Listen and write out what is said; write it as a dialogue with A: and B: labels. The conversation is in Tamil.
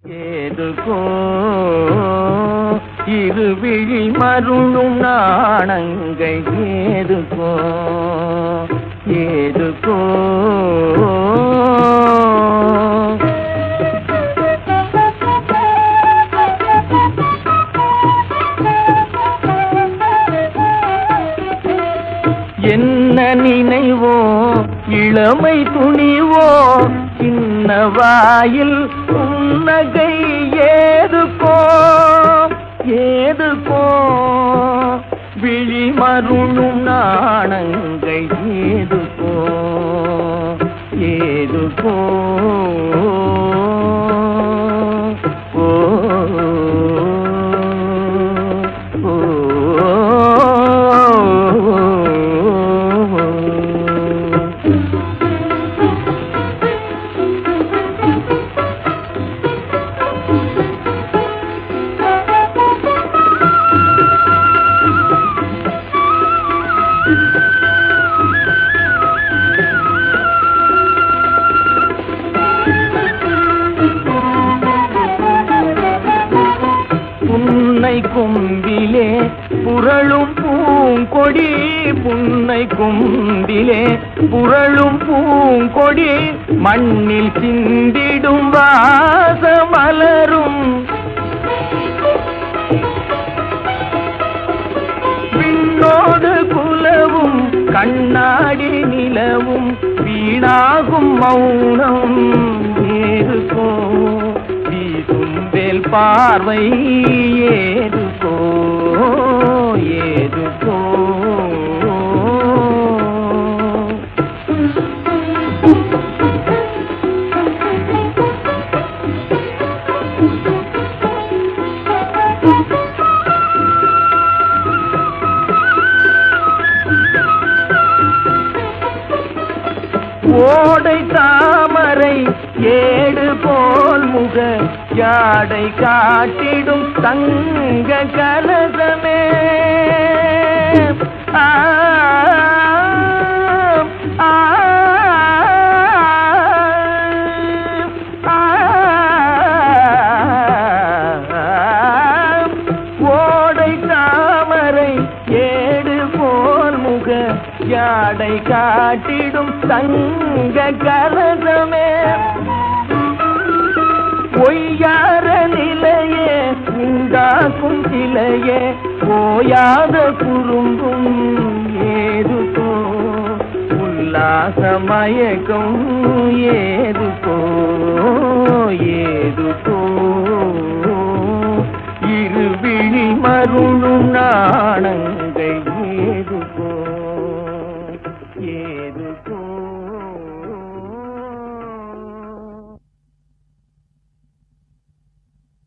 A: ஏதுகோ இருவிழி மருளும் நாணங்கை ஏதுகோ ஏதுகோ என்ன நினைவோ இளமை துணிவோ சின்ன வாயில் புன்னகை ஏதுகோ ஏதுகோ விழி மருளும் நாணங்கை ஏதுகோ ஏதுகோ புன்னை கொம்பிலே புரளும் பூங்கொடி புன்னை கொம்பிலே புரளும் பூங்கொடி மண்ணில் சிந்திடும் வாசமலரும் விண்ணோடு குலவும் கண்ணாடி நிலவும் வீணாகும் மௌனம் ஏதுகோ வீசும்பேல் பார்வை ஏதுகோ ஏதுகோ ஓடை தாமரை ஏடு போல் முக யாடை காட்டிடும் தங்க கலசமே ஓடை தாமரை ஏடு போல் முக யாடை காட்டிடும் தங்க கலசமே பொய்யார நிலையே உண்டாக்கும் சிலையே ஓயாத குறும்பும் ஏதுகோ உல்லாச மயக்கம் ஏதுகோ ஏதுகோ இருவிழி மருளும் நாணங்கை